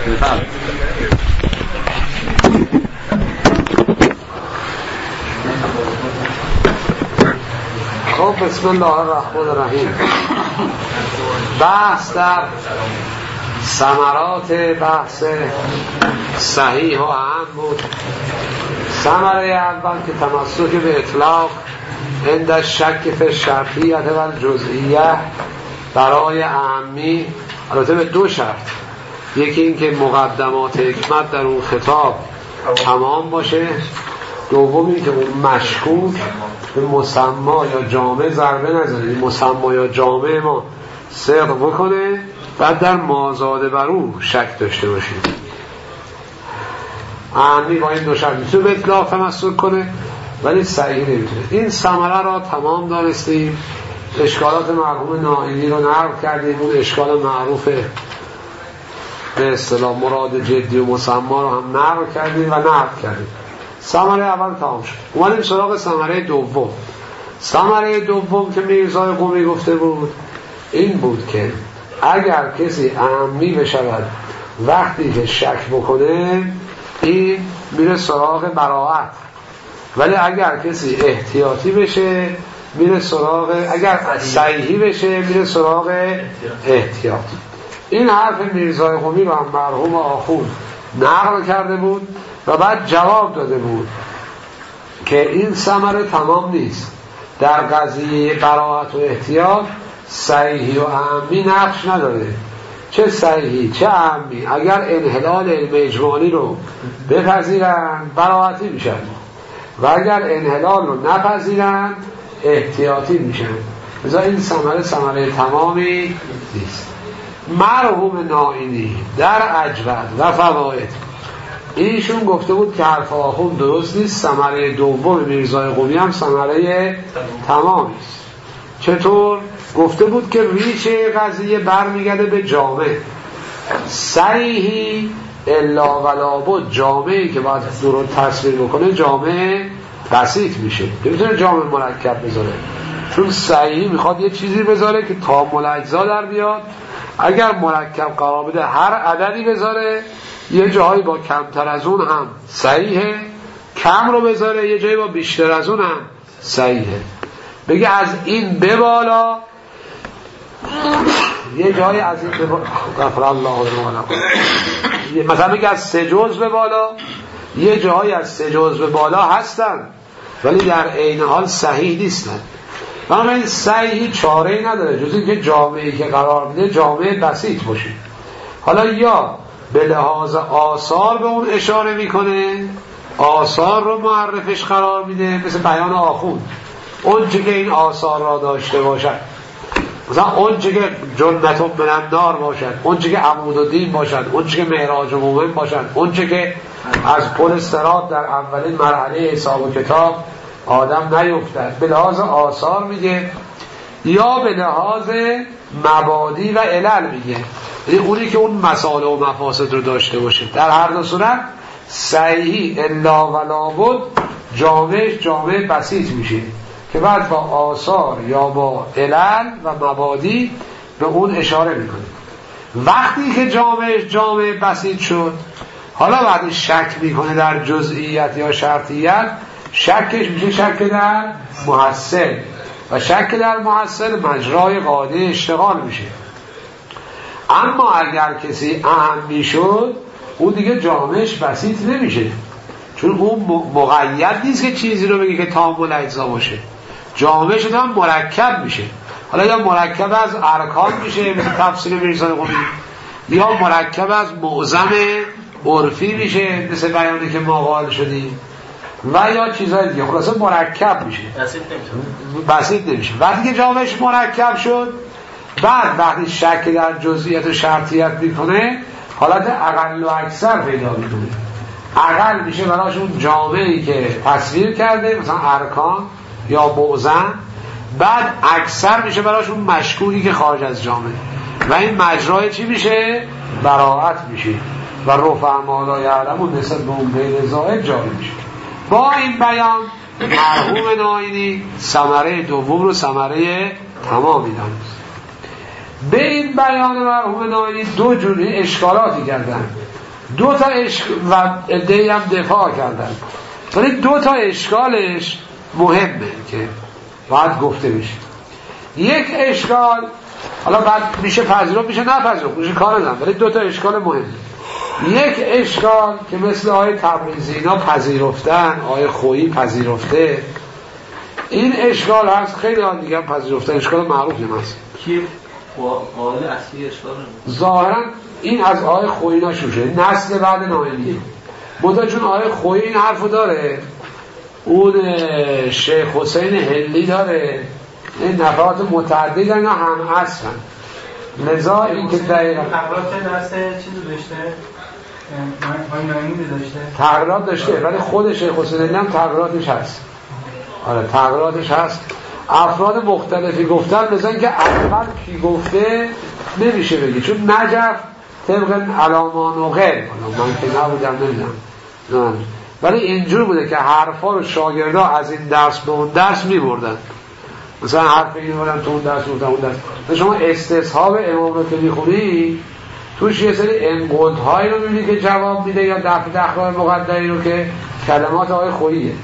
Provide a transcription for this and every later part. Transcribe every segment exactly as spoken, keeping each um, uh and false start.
بفرمایید. خب بسم الله الرحمن الرحیم. بحث در ثمرات بحث صحیح و اهم بود. ثمره اول که تمسک به اطلاق عند شک فی الشرطیه و الجزئیه برای اهمی، البته به دو شرط، یکی این که مقدمات حکمت در اون خطاب تمام باشه، دومی که اون مشکوک به مسما یا جامع ضربه نزنه، مسما یا جامع ما صدق بکنه، بعد در مازاد بر او شک داشته باشیم. اهمی با این دو شرط میتونه به اطلاق تمسک کنه ولی صحیح نمیتونه. این ثمره را تمام دانستیم. اشکالات مرحوم نائینی رو نقل کردیم. اون اشکال معروف به اصطلاح مراد جدی و مسما رو هم نقل کردیم و نقل کردیم. ثمره اول تمام شد. اومدیم سراغ ثمره دوم. ثمره دوم که میرزای قمی گفته بود این بود که اگر کسی اهمی بشود وقتی که شک بکنه این میره سراغ براءت، ولی اگر کسی احتیاطی بشه میره سراغ، اگر صحیحی بشه میره سراغ احتیاط. این حرف میرزای قمی رو هم مرحوم آخوند نقل کرده بود و بعد جواب داده بود که این ثمره تمام نیست. در قضیه براءت و احتیاط صحیحی و اهمی نقش نداره. چه صحیحی چه اهمی اگر انحلال علم اجمالی رو بپذیرن براءتی میشن و اگر انحلال رو نپذیرن احتیاطی میشن. لذا این ثمره ثمره تمامی نیست. مرحوم نائینی در اجود و فواید ایشون گفته بود که حرف آخوند درست نیست. ثمره دوم میرزای قمی هم ثمره تمامی است. چطور؟ گفته بود که ریشه قضیه برمیگرده به جامع. صحیحی الا ولا بود جامعی که باید درون تصویر بکنه جامع بسیط میشه، نمیتونه جامع مرکب بذاره، چون صحیحی میخواد یه چیزی بذاره که تامل اجزا در بیاد. اگر مرکب قرار بده هر عددی بذاره، یه جایی با کمتر از اون هم صحیحه، کم رو بذاره یه جایی با بیشتر از اون هم صحیحه. بگه از این به بالا، یه جایی از این به بالا، غفر الله لنا، مثلا بگه از سه جزء به بالا، یه جایی از سه جزء به بالا هستن ولی در عین حال صحیح نیستن. بنابراین صحیحی چاره‌ای نداره جز اینکه جامعی که قرار میده جامعه بسیط باشه. حالا یا به لحاظ آثار به اون اشاره میکنه، آثار رو معرفش قرار میده، مثل بیان آخوند اون چه که این آثار را داشته باشد، مثلا اون چه که جنت و بلندار باشد، اون چه که عمود و دین باشد، اون چه که معراج و مومن باشد، اون چه که از پل صراط در اولین مرحله حساب و کتاب آدم نیفتد. به لحاظ آثار میگه یا به لحاظ مبادی و علل میگه، یعنی اونی که اون مسائل و مفاسد رو داشته باشه. در هر دو صورت صحیحی الا ولا بود جامعش جامع بسیط میشه که بعد با آثار یا با علل و مبادی به اون اشاره میکنه. وقتی که جامعش جامع بسیط شد، حالا بعد شک میکنه در جزئیت یا شرطیت، شکش میشه شک در محصل و شک در محصل مجرای قاعده اشتغال میشه. اما اگر کسی اهم میشد اون دیگه جامعش بسیط نمیشه، چون اون مقید نیست که چیزی رو بگه که تامل اجزا باشه، جامعش هم مرکب میشه. حالا یا مرکب از ارکان میشه مثل تفسیر میرزای قمی، یا مرکب از معظم عرفی میشه مثل بیانی که ما قائل شدیم، و یا چیزهای دیگه. خلاصه مرکب میشه، بسیط نمیشه. بسیط نمیشه. وقتی که جامعش مرکب شد، بعد وقتی شک در جزئیات و شرطیت میکنه حالت اقل و اکثر پیدا میکنه. اقل میشه براش اون جامعی که تصویر کرده مثلا ارکان یا معظم، بعد اکثر میشه براش اون مشکوکی که خارج از جامعه، و این مجرای چی میشه؟ براءت میشه و رفع ما لا یعلم و نسبت به اون بین زائد جاری میشه. با این بیان مرحوم نائینی ثمره دوم رو ثمره تمامی دانست. به این بیان مرحوم نایینی دو جوری اشکالاتی کردن، دو تا اشک و ادعی هم دفاع کردن، ولی دو تا اشکالش مهمه که باید گفته بشه. یک اشکال حالا بعد میشه پذیرفت میشه نپذیرفت میشه کار ندارم، ولی دو تا اشکال مهمه. یک اشکال که مثل آیه تبریزی اینا پذیرفتن، آیه خویی پذیرفته، این اشکال هست، خیلی ها دیگه هم پذیرفتن، اشکال معروف نمست کی قائل اصلی اشکال ظاهرا این از آیه خویی نشوشه، نسل بعد نایینی منتها چون آیه خویی این حرفو داره، اون شیخ حسین هلی داره، این نفرات متعدد اینا هم هستن، لذا این که دقیقا تغییرات درست چیزو داشته من نایینی داشته تغییرات داشته، ولی خود شیخ حسین هلی هم تغییراتش هست. آره تغییراتش هست، افراد مختلفی گفتن، لذا اینکه اول کی گفته نمیشه بگی، چون نجف طبق علامان و غیر، من که نبودم نمیدم، ولی اینجور بوده که حرفا رو شاگردا از این درس به اون درس میبردن، مثلا حرف این بودن تو اون درس بودن اون درس. شما استصحاب امام رو که میخونی توش یه سری انقدهایی رو میبینی که جواب میده، یا دفع دخلای مقدری رو که کلمات آقای خوییه.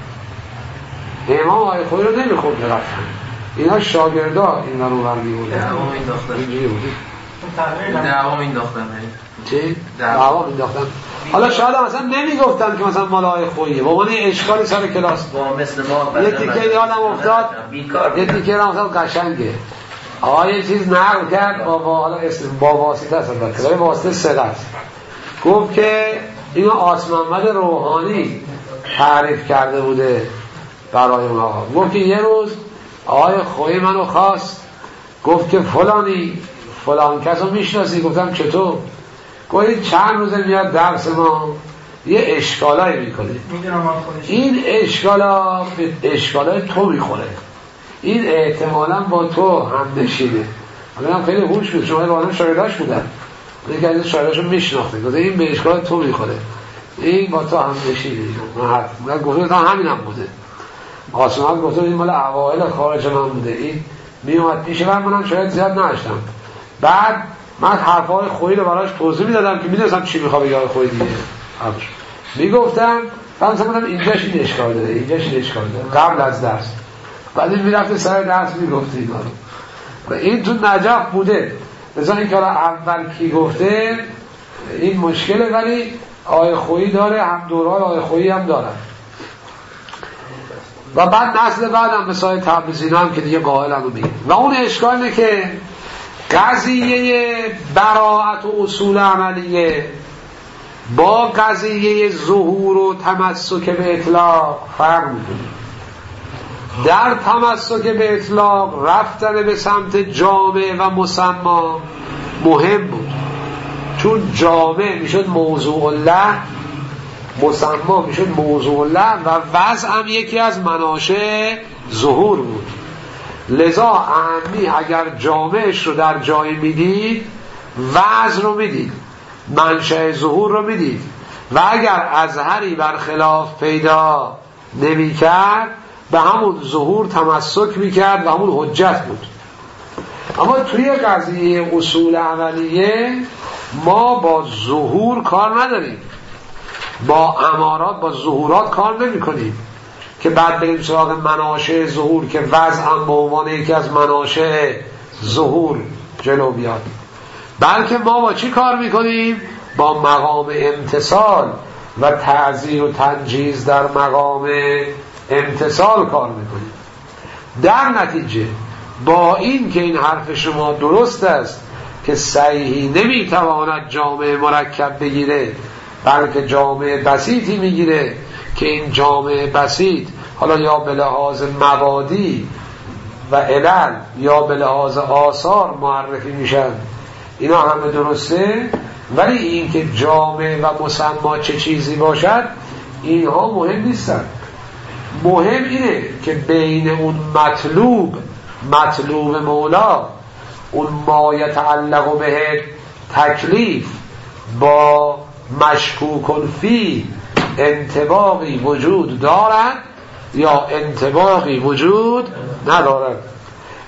امام آقای خویی رو نمیخورد رفتن، اینا شاگردا این رو برمی بودن، دعوام این داختن اینجوری بودی دعوام این داختن چی؟ دعوام این داختن. حالا شاید هم مثلا نمیگفتن که مثلا مال آقای خوییه، با من اشکالی سر کلاس با مثل ما یه تیکه یادم افتاد، یه تیکه هم افتاد قشنگه، آقای چیز نقل کرد با با حالا اسم با واسطه است، البته با واسطه صدق، گفت که اینو آس محمد روحانی تعریف کرده بوده برای اون آقا. گفت که یه روز آقای خویی منو خواست، گفت که فلانی فلان کس رو میشناسی؟ گفتم چطور؟ گفت چند روزه میاد درس ما یه اشکالایی میکنه، این اشکالا به اشکالای تو میخوره، این احتمالا با تو هم نشینه. حالا هم خیلی هوش بود، شما با هم شاگرداش بودن، یکی از شاگرداشو میشناخته، گفت این به اشکال تو میخوره، این با تو هم نشینه. من گفتم همین هم بوده، آسمان گفت این مال اوائل خارج من بوده، این میومد پیش من، منم شاید زیاد نشتم، بعد من حرفای خویی رو براش توضیح میدادم که میدونستم چی میخواد بگه خویی دیگه، میگفتم بعد مثلا اینجاش این اشکال داره، اینجاش این اشکال داره قبل از درس، بعد این میرفت سر درس میگفت اینا رو، و این تو نجف بوده. مثلا این که اول کی گفته این مشکله، ولی آیه خویی داره، هم دورهای آیه خویی هم داره. و بعد نسل بعدم مثال تبریزی هم که دیگه قائل هم رو میگه. و اون اشکال اینه که قضیه براءت و اصول عملیه با قضیه ظهور و تمسک به اطلاق فرق میکنه. در تمسک به اطلاق رفتن به سمت جامع و مسما مهم بود، چون جامع میشد موضوع الله، مسما میشد موضوع الله، و وضع هم یکی از مناشأ ظهور بود. لذا اهمی اگر جامعش رو در جایی میدید، وضع رو میدید، منشأ ظهور رو میدید، و اگر اظهری برخلاف پیدا نمی کرد به همون ظهور تمسک میکرد و همون حجت بود. اما توی قضیه اصول عملیه ما با ظهور کار نداریم، با امارات با ظهورات کار نمی کنیم که بعد بریم سراغ مناشأ ظهور که وضع هم به عنوان یکی از مناشأ ظهور جلو بیاد، بلکه ما با چی کار میکنیم؟ با مقام امتصال و تعزیر و تنجیز در مقام امتصال کار میکنیم. در نتیجه با این که این حرف شما درست است که صحیحی نمیتواند جامعه مرکب بگیره بلکه جامعه بسیطی میگیره که این جامعه بسیط حالا یا به لحاظ مبادی و علل یا به لحاظ آثار معرفی میشن، اینا همه درسته، ولی این که جامعه و مسما چه چیزی باشد اینها مهم نیستن. مهم اینه که بین اون مطلوب مطلوب مولا، اون ما یتعلق به تکلیف با مشکوک فی انطباقی وجود دارد یا انطباقی وجود ندارد.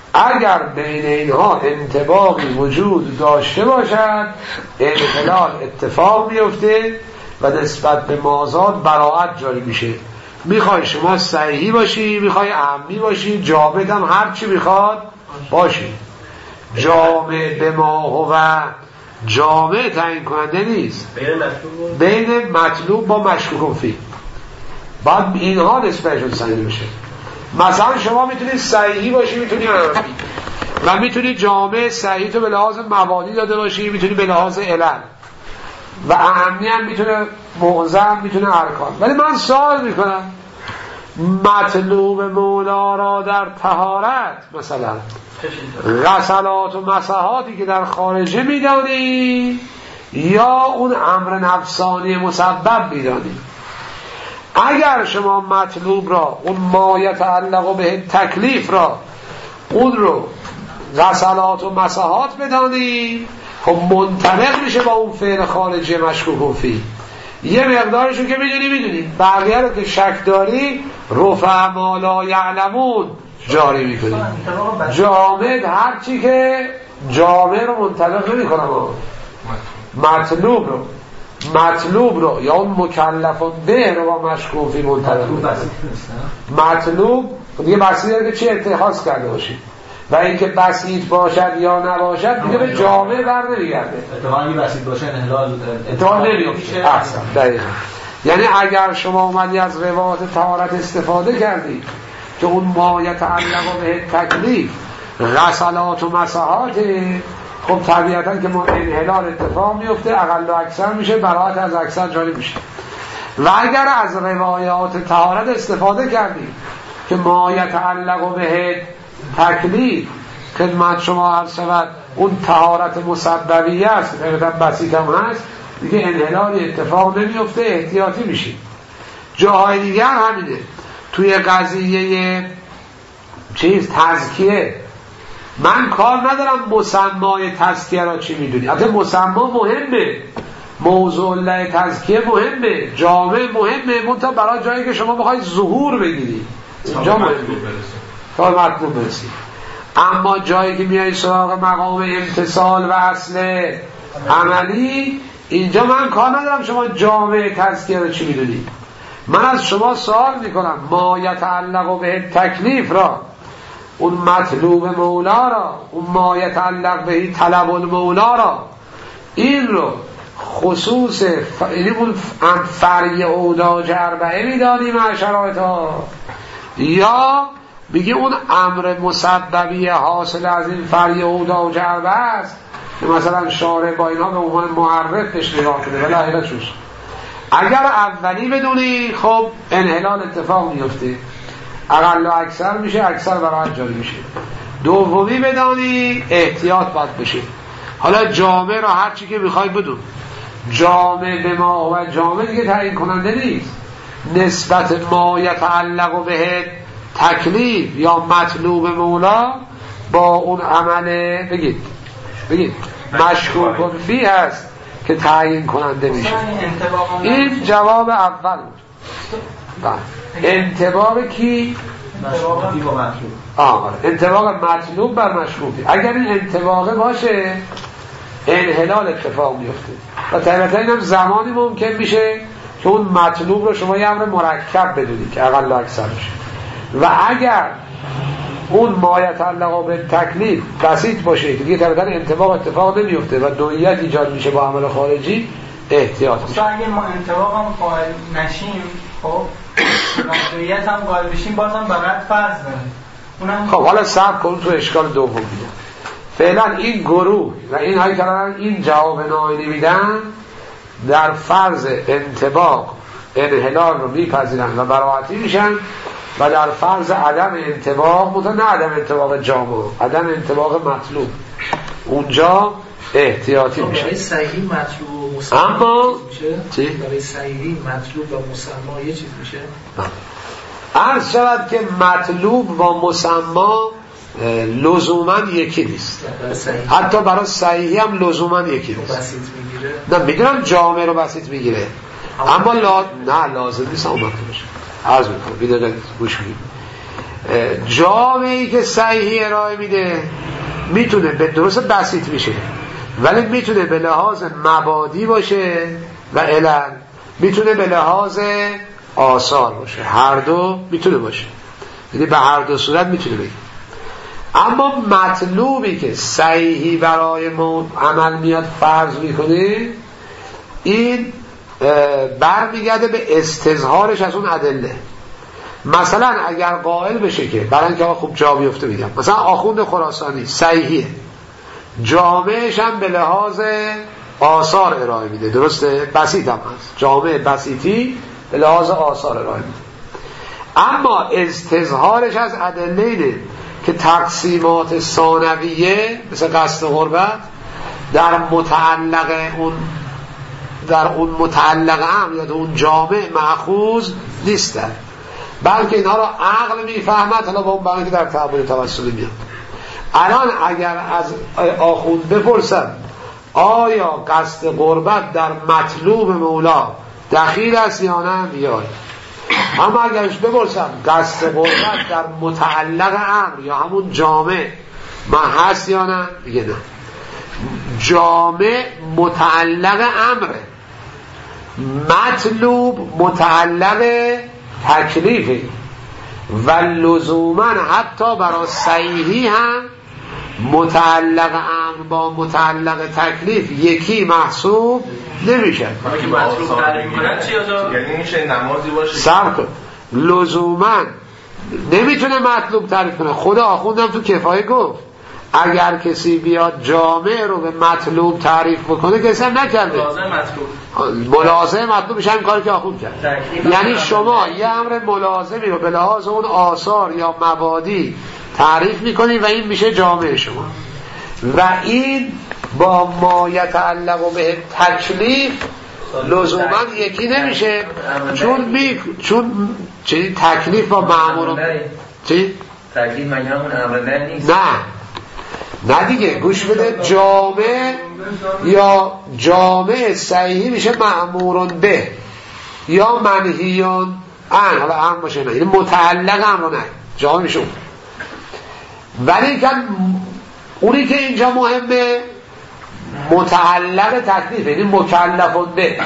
اگر بین اینها انطباقی وجود داشته باشد انحلال اتفاق میفته و نسبت به مازاد براءت جاری میشه. میخوای شما صحیحی باشی، میخوای عمی باشی، جامد هم هر چی میخواد باشی. جامع به ما هو جامع تعیین کننده نیست، بین مطلوب با مشکوک فی باید اینها نسبتشون صحیح بشه. مثلا شما میتونید صحیحی باشی، میتونی عمی و میتونی جامع صحیح تو به لحاظ مبانی داده باشی، میتونی به لحاظ علل و اهمی هم میتونه معظم، میتونه ارکان. ولی من سوال میکنم مطلوب مولا را در طهارت مثلا غسلات و مسحاتی که در خارجه میدانی یا اون امر نفسانی مسبب میدانی؟ اگر شما مطلوب را اون ما یتعلق به تکلیف را اون رو غسلات و مسحات بدانی خب منطبق میشه با اون فعل خارجی مشکوک فی. یه مقدارشو که میدونی میدونی، بقیه رو که شک داری رفع ما لا یعلمون جاری میکنی. جامد هرچی که جامع رو منطبق نمی کنم، مطلوب رو مطلوب رو یا اون مکلف به رو با مشکوک فی منطبق مطلوب دیگه بسیط داره که چی اتخاذ کرده باشی و اینکه بسیط باشد یا نباشد دیگه به جامعه بر نمیگرده. اتفاقی بسیط باشه انحلال اتفاق نمیفته. احسن دقیقا. یعنی اگر شما اومدی از روایات طهارت استفاده کردی که اون ما یتعلق به تکلیف غسلات و مسحات، خب طبیعتا که انحلال اتفاق میفته اقل و اکثر میشه، براءت از اکثر جاری میشه. و اگر از روایات طهارت استفاده کردی که ما یتعلق به تکلیف خدمت شما عرض شود اون طهارت مسببیه است، غیرتا بسیط هم هست، دیگه انحلال اتفاق نمیفته، احتیاطی میشی. جاهای دیگر همینه. توی قضیه چیز تزکیه من کار ندارم مسمای تزکیه را چی میدونی، حتی مسما مهمه، موضوع الله تزکیه مهمه، جامع مهمه، منتها برای جایی که شما بخواید ظهور بگیری اونجا مهمه تا مطلوب برسی. اما جایی که میای سراغ مقام امتصال و اصل عملی، اینجا من کار ندارم شما جامع تزکیه رو چی میدونی. من از شما سوال میکنم ما یتعلق به تکلیف را، اون مطلوب مولا را، اون ما یتعلق به طلب المولا را، این رو خصوص ف... یعنی اون فرع اوداج اربعه میدانی مع شرایطها، یا میگه اون امر مسببی حاصل از این فرع اوداج اربعه است که مثلا شارع با اینها به عنوان معرف بهش نگاه کنه. ولی حقیقتش اگر اولی بدونی خب انحلال اتفاق میفته، اقل و اکثر میشه، اکثر براحت جاری میشه. دومی بدانی احتیاط باید بشه. حالا جامع را هر چی که میخوای بدون، جامع به ما و جامع دیگه تعیین کننده نیست، نسبت ما یتعلق به تکلیف یا مطلوب مولا با اون عمل بگید بگید مشکوک فی هست که تعیین کننده میشه. این جواب اول بود. انطباق کی؟ مشکوکی با مطلوب. آه انطباق مطلوب بر مشکوکی. اگر این انطباق باشه انحلال اتفاق میفته و طبعا اینم زمانی ممکن میشه که اون مطلوب رو شما یه امر مرکب بدونی که اقل و اکثر میشه. و اگر اون ما یتعلق به تکلیف بسیط باشه دیگه طبعا انطباق اتفاق نمیفته و دویت ایجاد میشه با عمل خارجی، احتیاط میشه. اگه ما انطباق هم قائل نشیم خب دویت هم قائل بشیم بازم بقیت فرض داره. خب حالا صبر کن تو اشکال دوم میدم. فعلا این گروه و این هایی که این جواب ناینی میدن در فرض انطباق انحلال رو میپذیرن و براحتی میشن و در فرض عدم انطباق مطمئن نه عدم انطباق جامع، عدم انطباق مطلوب اونجا احتیاطی میشه. برای صحیحی مطلوب و مسما اما چی؟ برای صحیحی مطلوب و مسما یه چیز میشه. عرض شود که مطلوب و مسما لزوما یکی نیست، حتی برای صحیحی هم لزوما یکی نیست. بسیط میگیره؟ نه میدونم جامع رو بسیط میگیره اما لا... نه لازم نیست اومده باشه. عرض میکنم بیدارد گوش میگیم جامعی که صحیحی ارائه میده میتونه به درست بسیط میشه ولی میتونه به لحاظ مبادی باشه و علل، میتونه به لحاظ آثار باشه، هر دو میتونه باشه، یعنی به هر دو صورت میتونه بگه. اما مطلوبی که صحیحی برای ما عمل میاد فرض میکنه این برمیگرده به استظهارش از اون ادله. مثلا اگر قائل بشه که برای اینکه خوب جا بیفته میگم، مثلا آخوند خراسانی صحیحیه، جامعش هم به لحاظ آثار ارائه میده، درسته؟ بسیط هم هست، جامع بسیطی به لحاظ آثار ارائه میده. اما استظهارش از ادله اینه که تقسیمات ثانویه مثل قصد غربت در متعلق اون در اون متعلق هم یا در اون جامع مأخوذ نیستن، بلکه اینها را عقل میفهمد. حالا با اون برای که در تعبیر توسلی میاد. الان اگر از آخوند بپرسن آیا قصد قربت در مطلوب مولا دخیل است یا نه، میاد. اما اگرش بپرسن قصد قربت در متعلق امر یا همون جامع ما هست یا نه، میگه نه. جامع متعلق امره، مطلوب متعلق تکلیفه و لزوما حتی برای صحیحی هم متعلق امر با متعلق تکلیف یکی محسوب نمیشه. حالا که مطلوب تعریف کنن چی آجا؟ یعنی میشه نمازی باشه سر کن لزوما نمیتونه مطلوب تعریف کنه. خدا آخوندم تو کفایه گفت اگر کسی بیاد جامع رو به مطلوب تعریف بکنه کسی هم نکرده، ملازم مطلوب ملازم مطلوب میشه همین کاری که آخوند کرد. یعنی شما یه امر ملازمی رو به لحاظ اون آثار یا مبادی تعریف میکنید و این میشه جامع شما، و این با ما یتعلق به تکلیف لزوما یکی نمیشه، چون می چون چی تکلیف با مأمور چی تکلیف مگه همون امر نه نیست؟ نه نه دیگه گوش بده. جامع یا جامع صحیحی میشه مأمورون به یا منهیون عن، حالا هم باشه نه، یعنی متعلق امر نه جامع میشه. ولی که اونی که اینجا مهمه متعلق تکلیف، یعنی مکلفون به.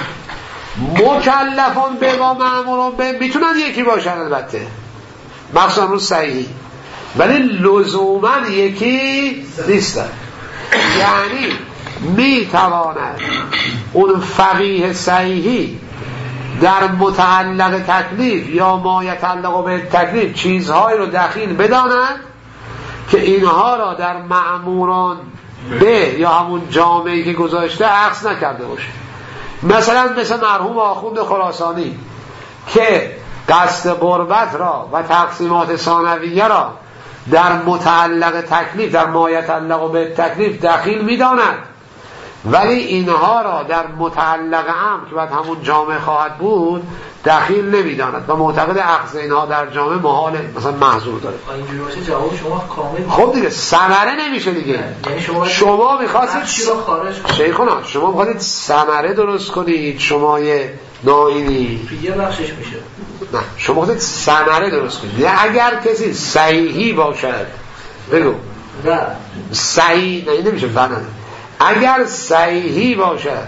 مکلفون به با مأمورون به میتونن یکی باشن البته مخصوصا رو صحیحی، ولی لزوما یکی نیستن. یعنی میتواند اون فقیه صحیحی در متعلق تکلیف یا ما یتعلق به تکلیف چیزهایی رو دخیل بداند که اینها را در مأموران به یا همون جامعه‌ای که گذاشته عکس نکرده باشه. مثلا مثل مرحوم آخوند خراسانی که قصد قربت را و تقسیمات ثانویه را در متعلق تکلیف در ما یتعلق به تکلیف دخیل می‌داند، ولی اینها را در متعلق امر که بعد همون جامعه خواهد بود دخیل نمی‌داند و معتقد اخذ اینها در جامعه محال مثلا محظور داره. اینجوری باشه جواب شما کامل. خب دیگه ثمره نمیشه دیگه. یعنی شما شما می‌خواستید چی رو خارج کنید؟ شیخونا شما می‌خواستید ثمره درست کنید، شما یه نائینی یه بخشش میشه. نه شما خودت ثمره درست کنید. اگر کسی صحیحی باشد بگو نه صحیح نه نمیشه فنانه. اگر صحیحی باشد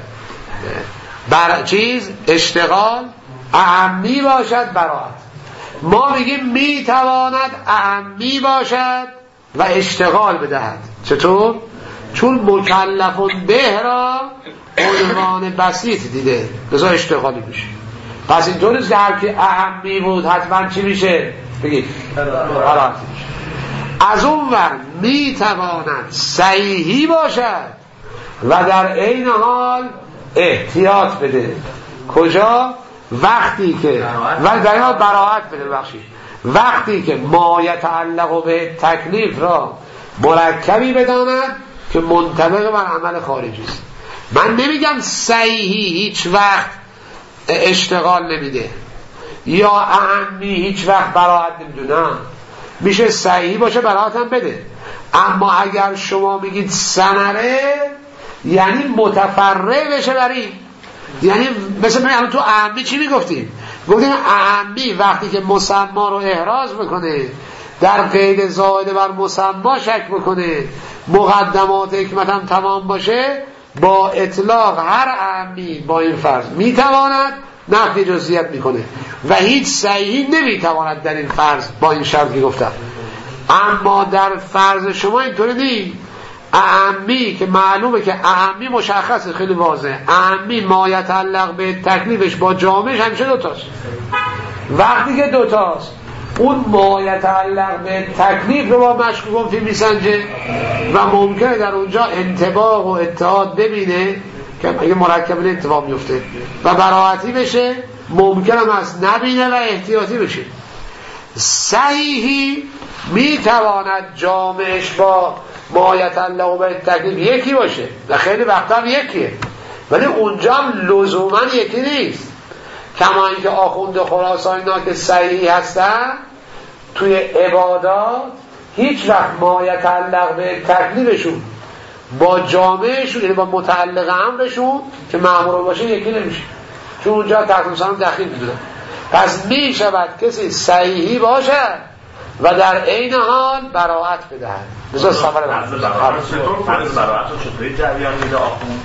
بر چیز اشتغال اعمی باشد براحت، ما میگیم میتواند اعمی باشد و اشتغال بدهد. چطور؟ چون مکلفون به را عنوان بسیط دیده لذا اشتغالی میشه. پس این طور نیست که هر کی اعمی بود حتما چی میشه؟ بگید براحت میشه. از اون ور میتواند صحیحی باشد و در عین حال احتیاط بده. کجا؟ وقتی که و در این حال براحت بده بخشید وقتی که ما یتعلق به تکلیف را مرکبی بداند که منطبق بر عمل خارجی است. من نمیگم صحیحی هیچ وقت اشتغال نمیده یا اعمی هیچ وقت براحت نمیدونه، میشه صحیحی باشه براحت هم بده. اما اگر شما میگید ثمره یعنی متفرع بشه بر این، یعنی مثل من تو اعمی چی میگفتیم؟ گفتیم اعمی وقتی که مسما رو احراز میکنه در قید زائد بر مسما شک بکنه مقدمات حکمت هم تمام باشه، با اطلاق هر اعمی با این فرض میتواند نفی جزئیت میکنه و هیچ صحیحی نمیتواند در این فرض با این شرط که گفتم. اما در فرض شما اینطوری نیست. اعمی که معلومه که اعمی مشخصه، خیلی واضحه، اعمی ما یتعلق به تکلیفش با جامعش همیشه دوتاست. وقتی که دوتاست اون ما یتعلق به تکلیف رو با مشکوکون فی میسنجه و ممکنه در اونجا انطباق و اتحاد ببینه که اگه مرکب اتفاق میفته و براحتی بشه، ممکنه هم از نبینه و احتیاطی بشه. صحیحی میتواند جامعش با ما یتعلق به تکلیف یکی باشه و خیلی وقتا هم یکیه، ولی اونجا هم لزوما یکی نیست. کما اینکه آخوند خراسانی اینا که صحیحی هستن توی عبادات هیچ وقت ما یتعلق به تکلیفشون با جامعشون، یعنی با متعلق امرشون که مأمور باشه یکی نمیشه، چون اونجا تحت هم دخیل میدونن. پس می شود کسی صحیحی باشد و در عین حال براءت بدهد. مثلا سفر فرض براءت رو چطوری جریان میده آخوند؟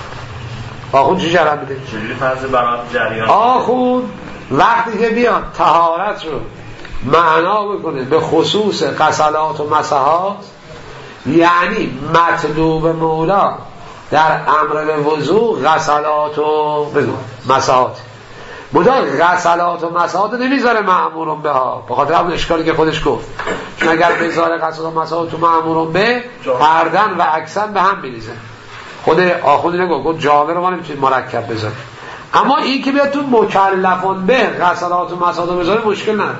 آخوند چی جریان میده؟ چجوری فرض براءت جریان؟ آخوند وقتی که بیاد طهارت رو معنا بکنه به خصوص غسلات و مسحات، یعنی مطلوب مولا در امر به وضوء غسلات و مسحات، مدار غسلات و مسحات نمیذاره مأمورون به ها، به خاطر همون اشکالی که خودش گفت، چون اگر بذاره غسلات و مسحات تو مأمورون به هردن و اکسن به هم میریزه. خود آخوندی نگو گفت جامعه رو ما نمیتونیم مرکب بذاره، اما این که بیاد تو مکلفون به غسلات و مسحات بذاره مشکل نداره.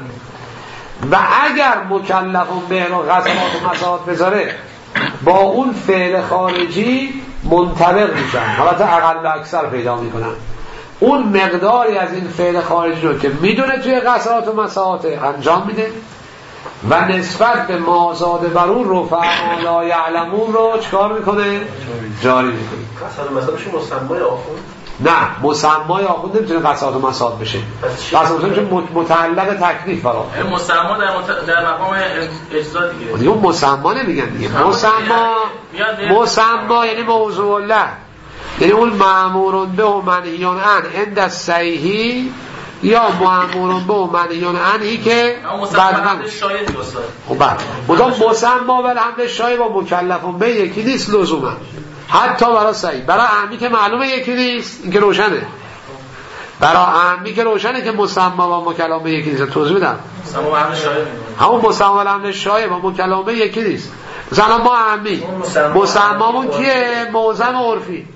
و اگر مکلفون به رو غسلات و مسحات بذاره با اون فعل خارجی منطبق میشن، البته اقل و اکثر پیدا میکنن. اون مقداری از این فعل خارجی رو که میدونه توی غسلات و مسحات انجام میده و نسبت به مازاد بر اون رفع لا یعلمون رو چکار میکنه؟ جاری میکنه. غسلات و مسحاتش مسمای آخوند؟ نه، مسمای آخوند نمیتونه غسلات و مسحات بشه. غسلات میشه متعلق تکلیف برام. مسما در مت... در مقام اجزا دیگه. دیگه اون مسما نمیگن دیگه. مسما مسما یعنی موضوع الله. یعنی اون مأمورون به و منهیون عن عند الصحیحی یا مأمورون به و منهیون عنهی که بعد شاید دوستان. خب بعد مدام مسما و حمل شایع با مکلفون به یکی نیست لزوما. حتی برای صحیح، برای اعمی که معلومه یکی نیست، این که روشنه. برای اعمی که روشنه که مسما و مکلم به یکی نیست. توضیح بدم. مسما و حمل شایع همون مسما و حمل شایع با مکلم به یکی نیست. مثلا ما اعمی مسمامون کیه؟ موزن عرفی.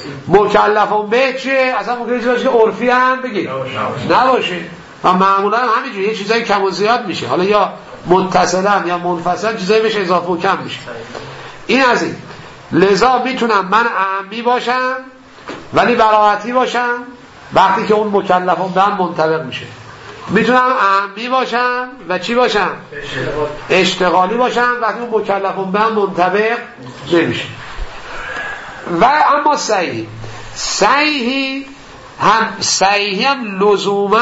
مکلفون به چیه؟ اصلا ممکنه چیزی باشه که عرفی هم بگید نباشه و معمولا هم همینجوری یه چیزایی کم و زیاد میشه، حالا یا متصلا یا منفصل چیزایی بهش اضافه و کم میشه. این از این. لذا میتونم من اعمی باشم ولی براحتی باشم وقتی که اون مکلفون به هم منطبق میشه. میتونم اعمی باشم و چی باشم؟ اشتغالی باشم وقتی اون مکلفون به هم منطبق نمیشه. و اما صحیحی صحیحی هم صحیحی هم لزوما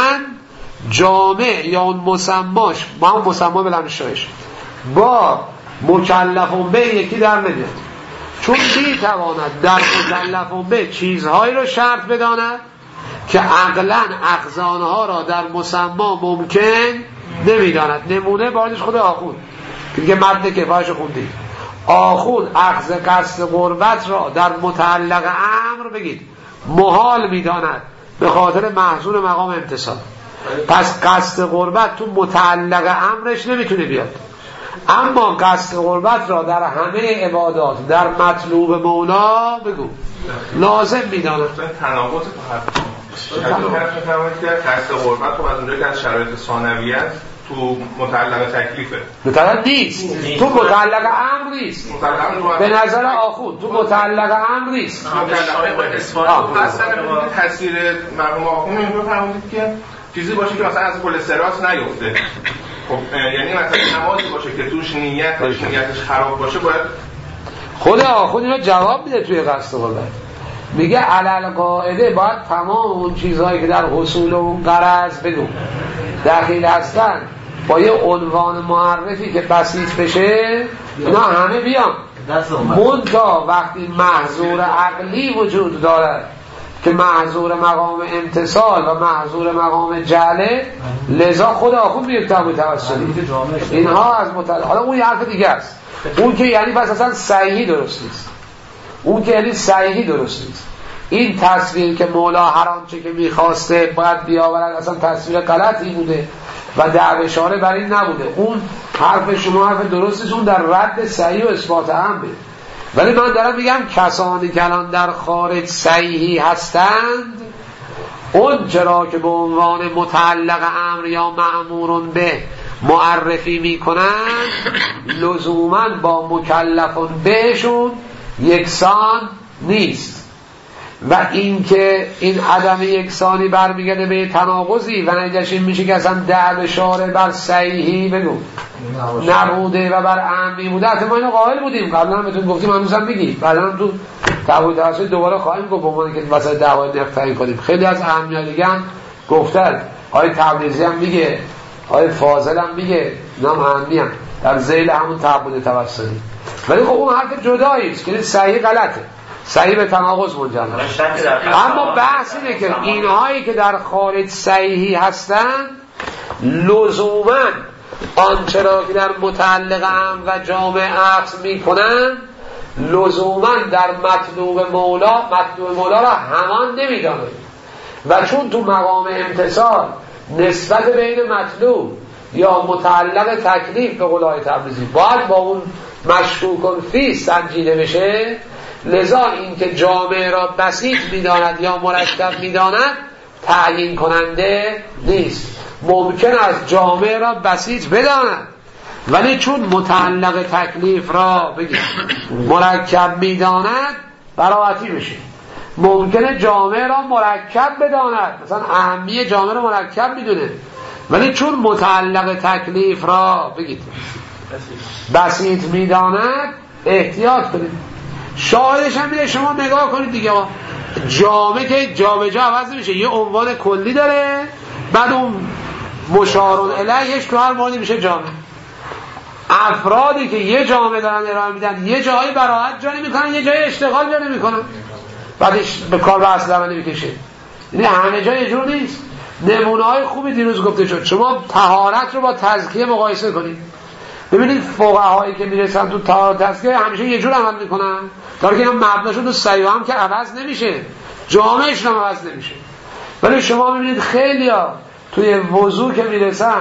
جامع یا اون مسماش با هم مسما بلند شایش با مکلفون به یکی در نمیاد، چون میتواند در مکلفون به چیزهایی رو شرط بداند که عقلاً اخزانها را در مسما ممکن نمیداند. نمونه باردش خود آخوند که متن کفایش خوندید. آخوند اخذ قصد قربت را در متعلق امر بگید محال میداند به خاطر محظور مقام امتصال. پس قصد قربت تو متعلق امرش نمیتونه بیاد، اما قصد قربت را در همه عبادات در مطلوب مولا بگو لازم میداند. تناقض که قصد قربت رو از اونجا که از شرایط ثانویت تو متعلق تکلیفه متعلق نیست، تو متعلق امر نیست. به نظر آخوند تو متعلق امر نیست. اصلا تاثیر مرحوم آخوند اینجور فرمودید که چیزی باشه که مثلا از کل سراس نیفته. خب یعنی مثلا نمازی باشه که توش نیتش نیتش خراب باشه باید خود آخوند اینو جواب میده توی قصد قربت. میگه علل قاعده باید تمام اون چیزهایی که در حصول اون غرض بگو دخیل هستن با یه عنوان معرفی که بسیط بشه اینا همه بیان. منتها وقتی محظور عقلی وجود دارد که محظور مقام امتصال و محظور مقام جعله، لذا خود آخوند میگه تعبد توسلی اینها از مطلع. حالا اون یه حرف دیگه است، اون که یعنی پس اصلا صحیحی درست نیست، اون که یعنی صحیحی درست نیست. این تصویر که مولا هر آنچه که میخواسته باید بیاورد اصلا تصویر غلطی بوده و دعوی اشاره بر این نبوده. اون حرف شما حرف درستیست، اون در رد صحیح و اثبات امره. ولی من دارم میگم کسانی که الان در خارج صحیحی هستند، اون چرا که به عنوان متعلق امر یا مأمورون به معرفی میکنند لزوما با مکلفون بهشون یکسان نیست. و این که این عدم یکسانی برمیگرده به تناقضی و نتیجه‌اش این میشه که اصلا دعوی شارع بر صحیحی بگو نبوده و بر اهمی بوده. حتی ما اینو قائل بودیم، قبلا هم بهتون گفتیم، هنوز هم میگیم، بعدا هم تو تعبد توسلی دوباره خواهیم گفت به عنوان که وسط دعوای نفت تعیین کنیم. خیلی از اهمی‌ها دیگه هم گفتن، آقای تبریزی هم میگه، آقای فاضل هم میگه، اینا هم اهمی هم در ذیل همون تعبد توسلی. ولی خب اون حرف جدایی است که صحیح غلطه، صحیح به تناقض منجر میشه. اما بحث اینه که اینهایی که در خارج صحیحی هستند لزوما آنچه را که در متعلق امر و جامع عقد میکنند لزوما در مطلوب مولا مطلوب مولا را همان نمیدانند. و چون تو مقام امتصال نسبت بین مطلوب یا متعلق تکلیف به قول آقای تبریزی باید با اون مشکوک فی سنجیده بشه، لذا این که جامع را بسیط میداند یا مرکب میداند تعیین کننده نیست. ممکن است جامع را بسیط بداند ولی چون متعلق تکلیف را بگید مرکب میداند براعتی بشه. ممکنه جامع را مرکب بداند، مثلا اهمیه جامع را مرکب میدونه، ولی چون متعلق تکلیف را بگید بسیط میداند احتیاط کنید. شاهدش هم میده، شما نگاه کنید دیگه، جامعه که جابجا عوض میشه، یه عنوان کلی داره، بعد اون مشارون الیهش تو هر موردی میشه جامعه. افرادی که یه جامعه دارن ارائه میدن یه جایی براحت جاری میکنن، یه جایی اشتغال جاری میکنن، بعدش به کار به اصل عملی میکشه. یعنی همه جا یه جور نیست. نمونه های خوبی دیروز گفته شد. شما طهارت رو با تزکیه مقایسه کنید، ببینید فقهایی که میرسن تو طهارت تزکیه همیشه یه جور عمل میکنن، داره که اینا مبناشون تو صحیح هم که عوض نمیشه، جامعش هم عوض نمیشه. ولی شما میبینید خیلی ها توی وضو که میرسن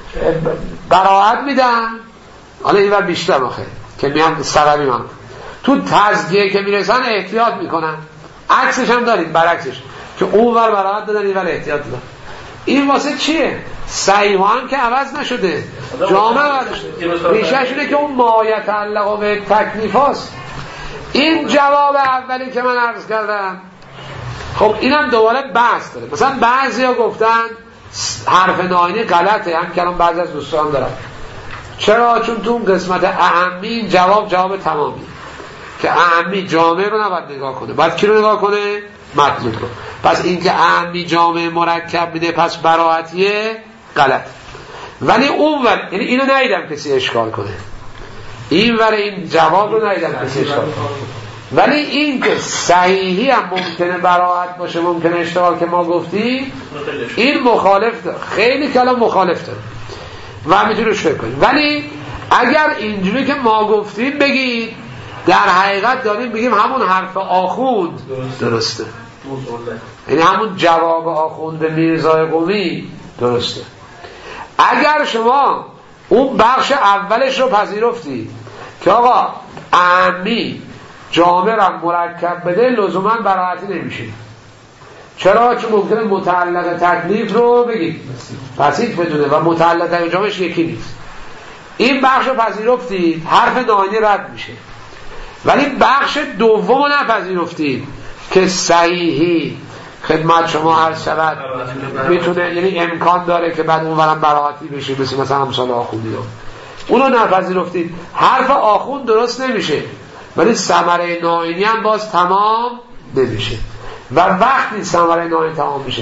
براحت میدن، حالا این بر بیشتر آخه که میان سقبی من تو تزکیه که میرسن احتیاط میکنن. عکسش هم دارید، برعکسش که اون ور براحت دادن این ور احتیاط دادن. این واسه چیه؟ صحیح هم که عوض نشده، جامعه عوض شده. ریشه‌ش اینه که اون ما یتعلق به تکلیف هاست. این جواب اولی که من عرض کردم. خب اینم دوباره بحث داره. مثلا بعضی ها گفتن حرف ناینی غلطه، هم که الان بعضی از دوستان دارن. چرا؟ چون تو اون قسمت اهمی جواب جواب تمامی که اهمی جامعه رو نباید نگاه کنه، باید کی رو نگاه کنه؟ مطلوب رو. پس این که اهمی جامعه مرکب میده پس براحتیه غلط. ولی اون ور، یعنی اینو ندیدم کسی اشکال کنه، این ور این جواب رو ندیدم کسی اشکال کنه. ولی این که صحیحی هم ممکنه براحت باشه، ممکنه اشتغال که ما گفتیم، این مخالف داره، خیلی کلام مخالف داره و میتونیش فکر کنیم. ولی اگر اینجوری که ما گفتیم بگید، در حقیقت داریم بگیم همون حرف آخوند درسته، یعنی همون جواب آخوند به میرزای قمی درسته. اگر شما اون بخش اولش رو پذیرفتید که آقا اهمی جامعه را مرکب بده، لزوما براحتی نمیشه. چرا؟ چون ممکنه متعلق تکلیف رو بگید بسیط بدونه و متعلق جامعهش یکی نیست. این بخش رو پذیرفتید، حرف ناینی رد میشه. ولی بخش دوم رو نپذیرفتید که صحیحی خدمت شما عرض شود میتونه، یعنی امکان داره که بعد اون ورم براحتی بشه، مثل مثلا امثال آخوندی ها، اونو نپذیرفتید. حرف آخوند درست نمیشه ولی ثمره ناینی هم باز تمام نمیشه. و وقتی ثمره ناینی تمام میشه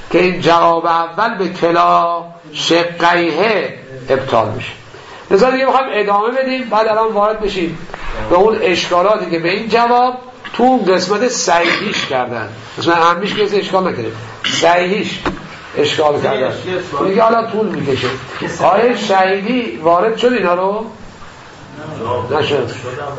که این جواب اول به کلا شقیه ابطال میشه. لذا دیگه میخوایم ادامه بدیم، بعد الان وارد بشیم به اون اشکالاتی که به این جواب تو اون قسمت صحیحیش کردن. قسمت اهمیش که اشکال نکرده، صحیحیش اشکال کردن دیگه حالا طول میکشه. آیه شهیدی وارد شد اینا رو؟ نشد.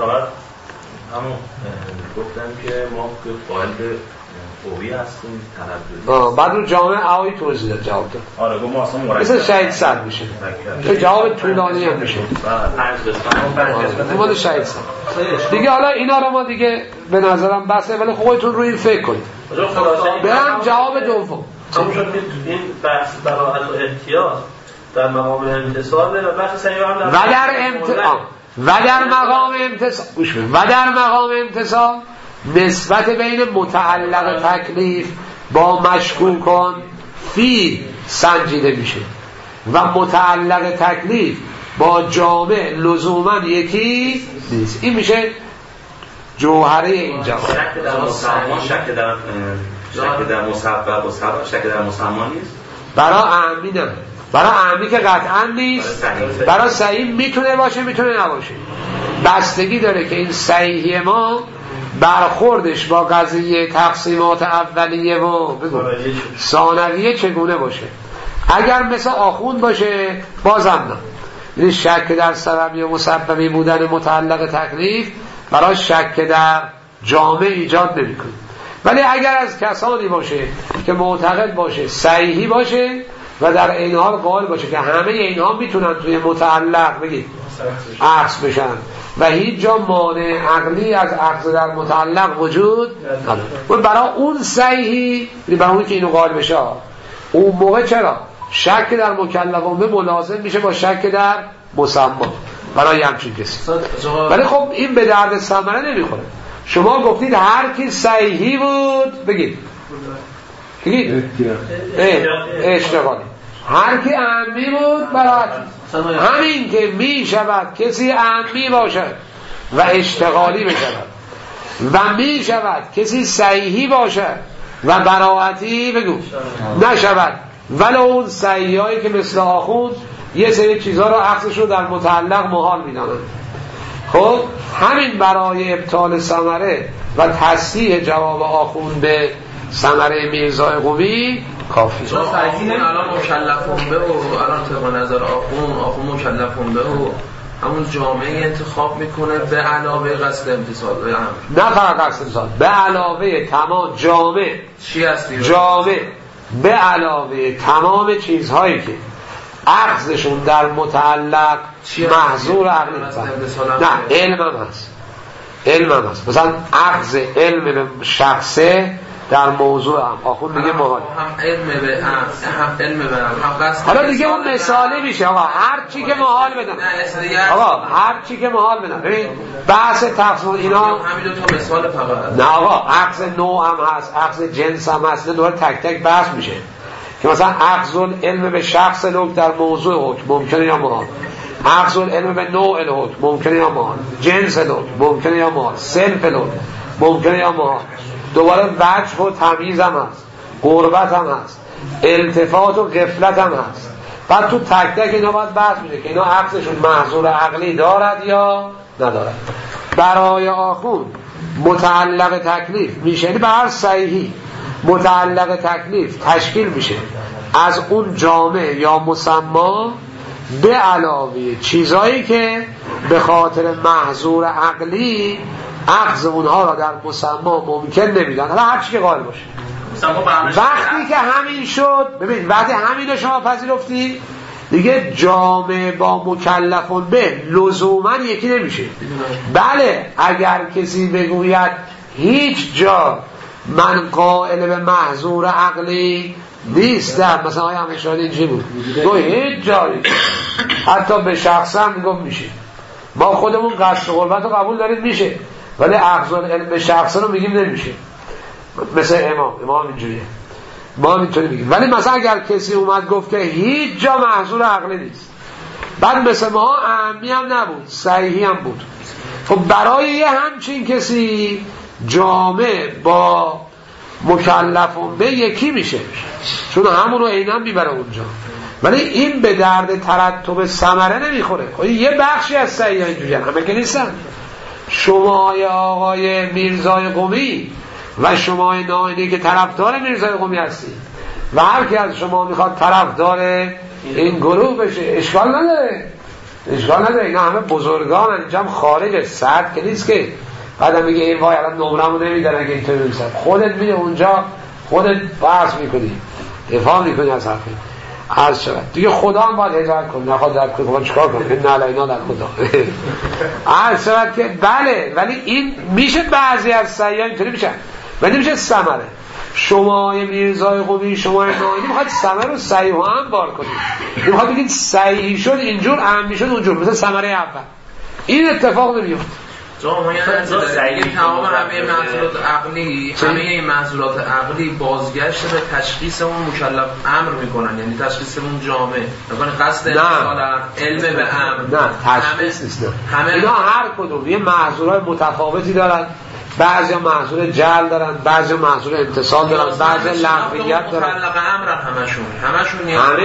همون گفتم که ما که فاعل قوی هستیم ترددی. بعد رو جامعه آیه توضیح داد جواب داد. آره گفت ما اصلا مرکب مثل شهید صد میشه. که جواب طولانی هم میشه. پنج قسمت پنج قسمت مال شهید صد. دیگه حالا اینا رو ما دیگه به نظرم بسه، ولی خودتون روی این فکر کنید. برم جواب دوم. همون شد که این بحث براحت و احتیاط در مقام امتصال و بحث صحیح هم و در امتصال و در مقام امتصال و در مقام امتصال نسبت بین متعلق تکلیف با مشکوکان فی سنجیده میشه و متعلق تکلیف با جامع لزوما یکی نیست. این میشه جوهره این جواب. شک در مسما، شک در شک در مسبب و سبب، شک در مسما نیست. برای اعمی نه، برای اعمی که قطعا نیست، برای صحیح میتونه باشه میتونه نباشه. بستگی داره که این صحیحی ما برخوردش با قضیه تقسیمات اولیه و ثانویه چگونه باشه. اگر مثل آخوند باشه بازم نه، یعنی شک در سببی و مسببی بودن متعلق تکلیف برای شک در جامع ایجاد نمی‌کنه. ولی اگر از کسانی باشه که معتقد باشه صحیحی باشه و در این حال قائل باشه که همه اینها میتونن توی متعلق بگید عکس بشن و هیچ جا مانع عقلی از عکس در متعلق وجود نداره، برای اون صحیحی، برای اون که اینو قائل بشه، اون موقع چرا شک در مکلفان به ملازم میشه با شک در مسما برای همچین کسی. ولی خب این به درد ثمره نمیخوره. شما گفتید هر کی صحیحی بود بگید بگید اشتغالی، هر کی اعمی بود برای همین که می شود کسی اعمی باشد و اشتغالی بشود و می شود کسی صحیحی باشد و براعتی بگو نشود، ولی اون صحیحی هایی که مثل آخوند یه سری چیزها رو عکسش رو در متعلق محال می دانند. خب همین برای ابطال ثمره و تصحیح جواب آخوند به ثمره میرزای قوی کافی. چون الان مکلفون به و الان طبق نظر آخوند آخوند مکلفون به و همون جامعه انتخاب میکنه به علاوه قصد امتصال به هم. نه فقط قصد امتصال، به علاوه تمام جامع چی هستی؟ جامع به علاوه تمام چیزهایی که عقضشون در متعلق محظور عقلی نه علم هم هست، علم هم هست. مثلا عقض علم به شخصه در موضوع هم آخون میگه محال، هم علم به هم علم به هم قصد. حالا دیگه اون مثالی میشه آقا هر چی که محال بدن آقا هر چی که محال بدن. ببین بحث تفصیل اینا همین دو تا مثال فقط. نه آقا عقض نوع هم هست، عقض جنس هم هست، دوباره تک تک بحث میشه که مثلا عقض علم به شخص لوک در موضوع حکم ممکنه یا محال، عقض علم به نوع الحکم ممکنه یا محال، جنس لوک ممکنه یا محال، صنف لوک ممکنه یا محال، دوباره وجه و تمیز هم هست، قربت هم هست، التفات و غفلت هم هست. بعد تو تک تک اینا باید بحث میشه که اینا عقضشون محظور عقلی دارد یا ندارد. برای آخوند متعلق تکلیف میشه، یعنی به هر صحیحی متعلق تکلیف تشکیل میشه از اون جامع یا مسما به علاوه چیزایی که به خاطر محظور عقلی عقض اونها را در مسما ممکن نمیدن. حالا هر چی که قائل باشه. وقتی که همین شد، ببین وقتی همین رو شما پذیرفتی دیگه جامع با مکلفون به لزوما یکی نمیشه. بله اگر کسی بگوید هیچ جا من قائل به محظور عقلی نیستم، مثلا آیا همه شاید اینجی بود گوه هیچ جایی حتی به شخصا میگم میشه، ما خودمون قصد قربت رو قبول داریم میشه، ولی عقض علم به شخصا رو میگیم نمیشه. مثل امام امام اینجوریه، ما میتونیم بگیم. ولی مثلا اگر کسی اومد گفت که هیچ جا محظور عقلی نیست، بعد مثل ما اعمی هم نبود صحیحی هم بود، خب برای یه همچین کسی جامع با مکلفون به یکی میشه، چون همون رو عیناً میبره اونجا. ولی این به درد ترتب ثمره نمیخوره. خب یه بخشی از سعی اینجوری همه که نیستن. شما آقای میرزای قمی و شما ناینی که طرفدار میرزای قمی هستی و هر کی از شما میخواد طرفدار این گروه بشه اشکال نداره، اشکال نداره. اینا همه بزرگان اینجا هم خارج سرد که نیست که بعدم میگه این وای الان نمرمو نمیدن اگه اینطوری میسن. خودت میده اونجا خودت بحث میکنی دفاع میکنی از حرفی عرض شود دیگه. خدا هم باید هدایت کنه، نخواد در کنه چیکار کنه؟ این علینا در خدا عرض شود که بله. ولی این میشه بعضی از سعی‌ها اینطوری میشن ولی میشه ثمره. شما میرزای قمی شما ناینی میخواد ثمره رو سعی ها هم بار کنید، میخواد بگید سعی شد اینجور اهم شد اونجور، مثل ثمره اول. این اتفاق نمیفته. جامعه این تمام همه محصولات عقلی همه این محصولات عقلی بازگشت به تشخیص اون مکلف امر میکنن، یعنی تشخیص اون جامعه مثلا قصد انسان علم به امر. نه تشخیص نیست. اینا هر کدوم یه محصولات متفاوتی دارن. بعضی محصول جل دارن، بعضی محصول امتصال دارن، بعضی لغویت دارن. مطلق امر همشون همشون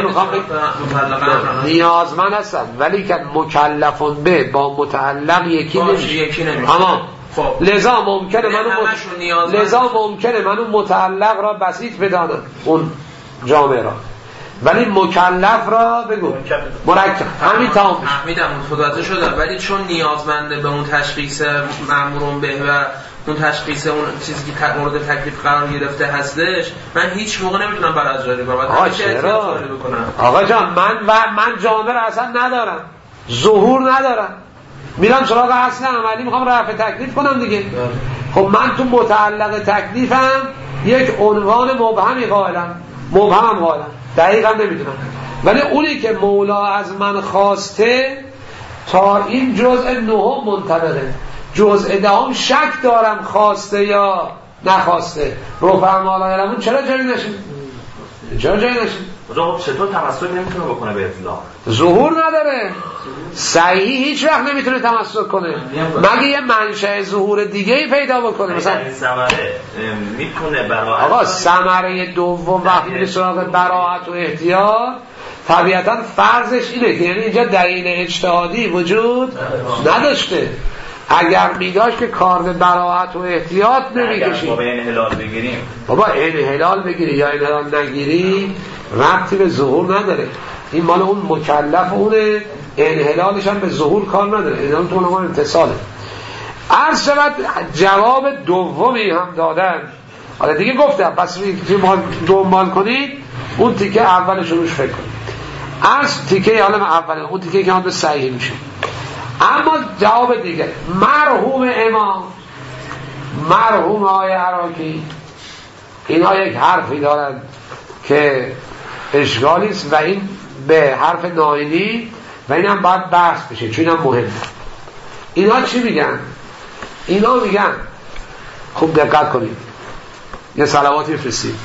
نیازمند نیازمند هستن ولی که مکلفون به با متعلق یکی نمیشه. اما خب لذا ممکنه منو مت... لذا ممکنه منو متعلق را بسیط بدانم اون جامعه را، ولی مکلف را بگو مرکب. همین تمام میشه. فهمیدم متوجه شدم. ولی چون نیازمنده به اون تشخیص مأمورون به و اون تشخیص اون چیزی که مورد تکلیف قرار گرفته هستش، من هیچ موقع نمیتونم براش جاری کنم. آقا چرا؟ آقا جان من و من جامعه را اصلا ندارم، ظهور ندارم، میرم سراغ اصل عملی میخوام رفع تکلیف کنم دیگه. خب من تو متعلق تکلیفم یک عنوان مبهمی قائلم، مبهم قائلم، دقیقا نمیدونم. ولی اونی که مولا از من خواسته تا این جزء نهم منطبقه، جزء دهم شک دارم خواسته یا نخواسته. رفع مولا علمون چرا جاری نشید؟ چرا جاری نشید؟ خب چطور تمسک نمیتونه بکنه به اطلاق؟ ظهور نداره. صحیح هیچ وقت نمیتونه تمسک کنه مگه یه منشأ ظهور دیگه ای پیدا بکنه. مثلا این ثمره میتونه براعت. آقا ثمره دوم وقتی به سراغ براعت و احتیاط طبیعتا فرضش اینه که یعنی اینجا دلیل اجتهادی وجود نداشته. اگر میداشت که کار به براعت و احتیاط نمیکشید. اگر ما به انحلال بگیریم بابا انحلال بگیری یا انحلال نگیری ربطی به ظهور نداره. این مال اون مکلف اونه، انحلالش هم به ظهور کار نداره، انحلال تو اون امتصاله. عرض شود جواب دومی هم دادن. حالا دیگه گفتم پس که ما دنبال کنید اون تیکه اولش روش فکر کنید. عرض تیکه حالا اول اون تیکه که هم به صحیح میشه. اما جواب دیگه مرحوم امام مرحوم آقای عراقی اینا یک حرفی دارن که اشکالی است و این به حرف ناینی و این هم باید بحث بشه چون این هم مهمه. اینا چی میگن؟ اینا میگن خوب دقت کنید یه صلواتی فرستید.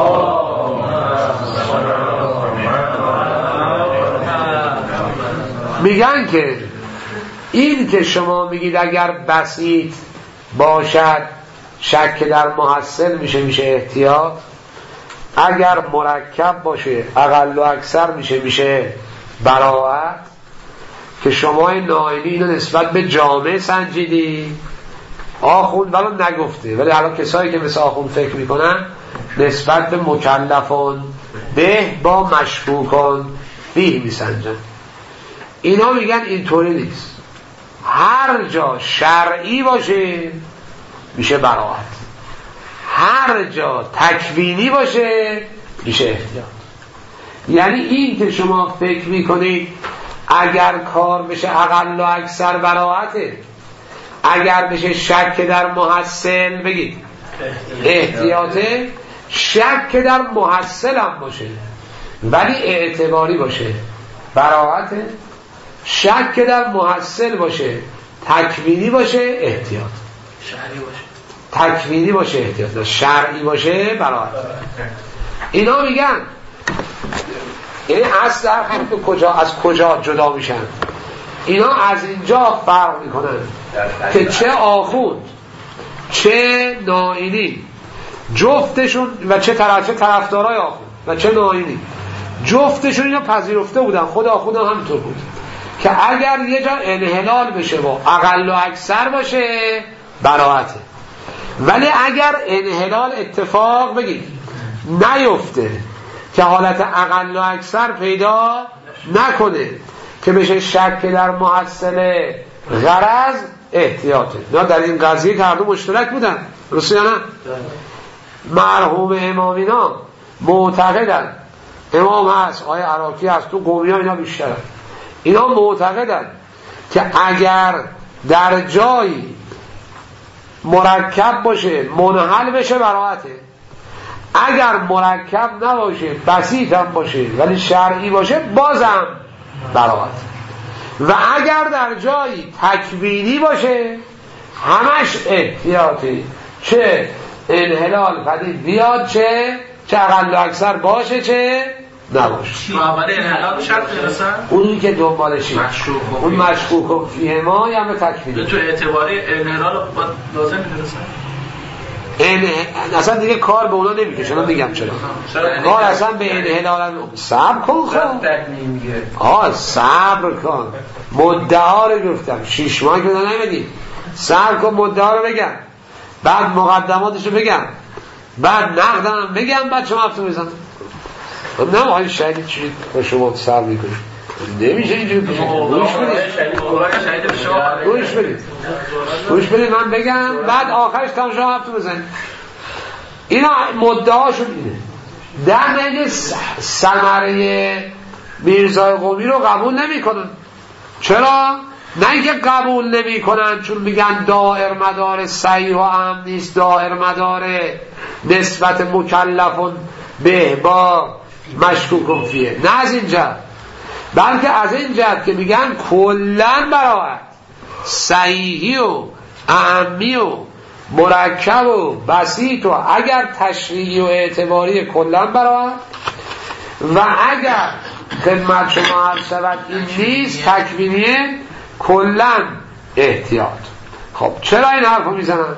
میگن که این که شما میگید اگر بسیط باشد شک در محصل میشه میشه احتیاط، اگر مرکب باشه اقل و اکثر میشه میشه براعت، که شما ناینی اینو نسبت به جامعه سنجیدی. آخوند ولو نگفته ولی حالا کسایی که مثل آخوند فکر میکنن نسبت به مکلفون به با مشکوکان فیه میسنجن. اینا میگن اینطوری نیست، هر جا شرعی باشه میشه براعت، هر جا تکوینی باشه میشه احتیاط. یعنی این که شما فکر میکنید اگر کار بشه اقل و اکثر براعته، اگر بشه شک در محصل بگید احتیاطه، شک در محصل هم باشه ولی اعتباری باشه براعته، شک در محصل باشه تکوینی باشه احتیاط، شرعی باشه تکوینی باشه احتیاط، شرعی باشه براعت. اینا میگن یعنی اصل حرف کجا از کجا جدا میشن؟ اینا از اینجا فرق میکنن که چه آخوند چه ناینی جفتشون و چه طرف چه طرفدارای آخوند و چه ناینی جفتشون اینو پذیرفته بودن، خود آخوند هم همینطور بود که اگر یه جا انحلال بشه و اقل و اکثر باشه براعته، ولی اگر انحلال اتفاق بگید نیفته که حالت اقل و اکثر پیدا نکنه که بشه شک در محصل غرض احتیاطه. نه در این قضیه که هر دو مشترک بودن، درسته یا نه؟ مرحوم امامینا معتقدن، امام هست، آیه عراقی هست، تو قومی ها اینا بیشترن، اینا معتقدن که اگر در جایی مرکب باشه منحل بشه براعته، اگر مرکب نباشه بسیط هم باشه ولی شرعی باشه بازم براعته، و اگر در جایی تکوینی باشه همش احتیاطه، چه انحلال پدید بیاد چه چه اقل و اکثر باشه چه نباشه. تو اول انحلال شرط برسن اونی که دنبالشی اون مشکوک فیه ما یا به تکوینی تو اعتباری انحلال لازم میدرسن این اصلا دیگه کار به اونا نمیکشه. من میگم چرا کار اصلا به انحلال صبر کن خب آه صبر کن مدعا رو گفتم شیش ماه که نمیدی صبر کن مدعا رو بگم بعد مقدماتش رو بگم بعد نقدم بگم بعد شما هفته بزن. نمیخوایی شهید چی با شما صبر میکنی نمیشه اینجور بشه. گوش بدید گوش بدید گوش بدید من بگم بعد آخرش تمام شما هفتو بزنید. اینا مدعاشون اینه در نگه ثمره میرزای قومی رو قبول نمی کنن. چرا؟ نه اینکه قبول نمی کنن چون میگن دائر مدار صحیح و اهم نیست، دائر مدار نسبت مکلفون به با مشکوک فیه، نه از این جهت، بلکه از این جهت که میگن کلن براعت صحیحی و اهمی و مرکب و بسیط و اگر تشریعی و اعتباری کلن براعت و اگر خدمت شما عرض شود این نیست تکوینیه کلن احتیاط. خب چرا این حرف رو میزنن؟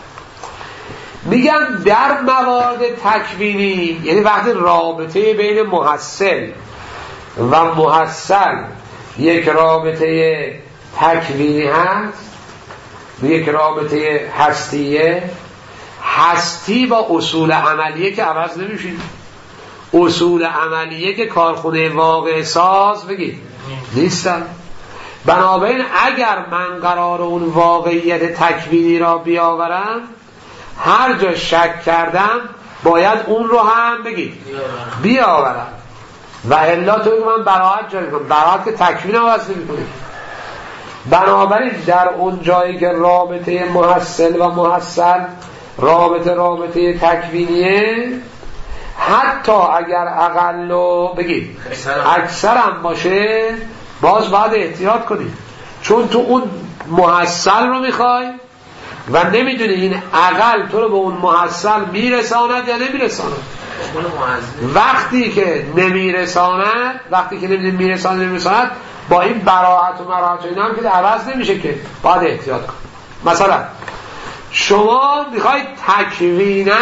میگن در موارد تکوینی یعنی وقتی رابطه بین محصل و محصل یک رابطه تکوینی هست، یک رابطه هستیه، هستی با اصول عملیه که عوض نمیشید، اصول عملیه که کارخونه واقع ساز بگید نیستن. بنابراین اگر من قرار اون واقعیت تکوینی را بیاورم هر جا شک کردم باید اون رو هم بگید بیاورم و الا تو من براعت جاری کنم، براعت که تکوین عوض نمی کنید. بنابراین در اون جایی که رابطه محصل و محصل رابطه رابطه تکوینیه حتی اگر اقل رو بگید اکثر هم باشه باز باید احتیاط کنید، چون تو اون محصل رو میخوای و نمیدونی این اقل تو رو به اون محصل میرساند یا نمیرساند. وقتی که نمیرساند وقتی که نمیدونی میرساند نمیرساند با این براعت و مراعت و اینا هم که عوض نمیشه که باید احتیاط کن. مثلا شما میخواید تکوینا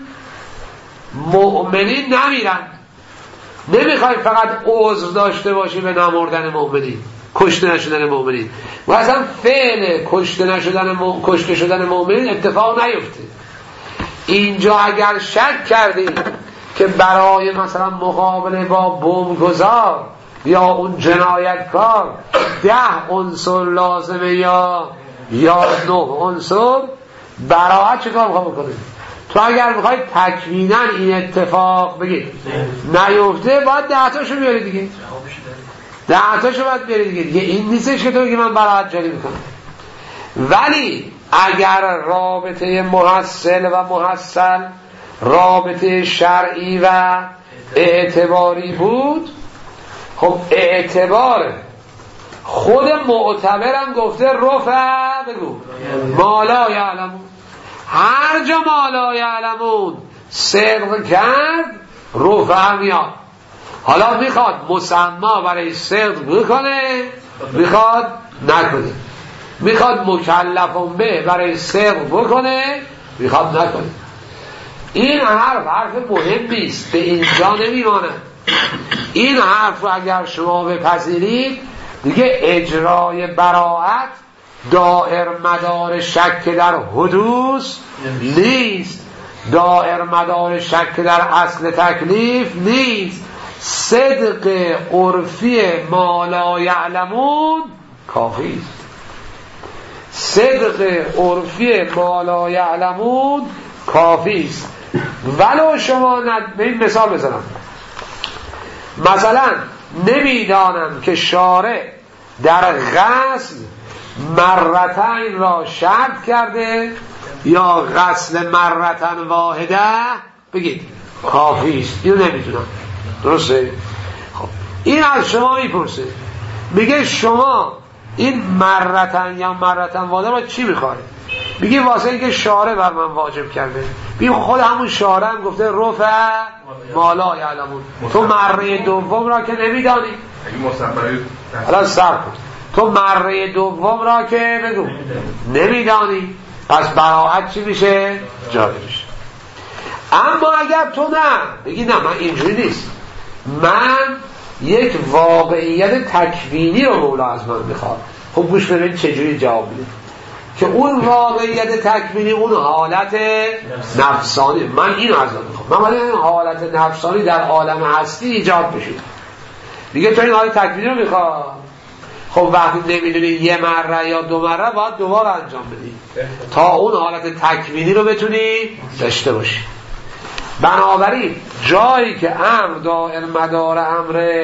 مؤمنین نمیرن، نمیخوای فقط عذر داشته باشی به نمردن مؤمنین، کشته نشدن مؤمنین و اصلا فعل کشته نشدن م... کشته شدن مؤمنین اتفاق نیفته. اینجا اگر شک کردی که برای مثلا مقابله با بمبگذار یا اون جنایتکار ده عنصر لازمه یا یا نه عنصر، براعت چه کار میخواه بکنه؟ تو اگر میخوای تکوینا این اتفاق بگید نیفته باید ده تاشو بیاری دیگه، ده تاشو باید بیاری دیگه دیگه این نیستش که تو بگی من براعت جاری میکنم. ولی اگر رابطه محصل و محصل رابطه شرعی و اعتباری بود، خب اعتبار خود معتبرم گفته رفع بگو مالا یعلمون، هر جا مالا یعلمون صدق کرد رفع میاد. حالا میخواد مسما برای صدق بکنه میخواد نکنه، میخواد مکلفون به برای صدق بکنه میخواد نکنه. این حرف حرف مهمی است، به اینجا نمیماند. این حرف رو اگر شما بپذیرید دیگه اجرای براءت دائر مدار شک در حدوث نیست، دائر مدار شک در اصل تکلیف نیست. صدق عرفی ما لا یعلمون کافی است. صدق عرفی ما لا یعلمون کافی است. ولو شما ند... به این مثال بزنم، مثلا نمیدانم که شارع در غسل مرتين را شرط کرده یا غسل مرتن واحده، بگید کافی است. اینو نمیدونم، درسته؟ خب این از شما میپرسه، میگه شما این مرتن یا مرتن واحده را چی میخواید؟ میگی واسه اینکه شارع بر من واجب کرده. بگی خود همون شارع هم گفته رفع ما لا یعلمون. تو مره دوم را که نمیدانی، حالا صبر کن، تو مره دوم را که بگو نمیدانی، پس براءت چی میشه؟ جاری میشه. اما اگر تو نه بگی نه من اینجوری نیست، من یک واقعیت تکوینی رو مولا از من میخواد، خب گوش ببین چجوری جواب میده که اون واقعیت تکوینی اون حالت نفسانی، من اینو از من میخوام، من این حالت نفسانی در عالم هستی ایجاد بشه. دیگه تو این حالت تکوینی رو میخواد، خب وقتی نمیدونی یه مره یا دو مره باید دوباره انجام بدی تا اون حالت تکوینی رو بتونی داشته باشی. بنابراین جایی که امر دائر مدار امر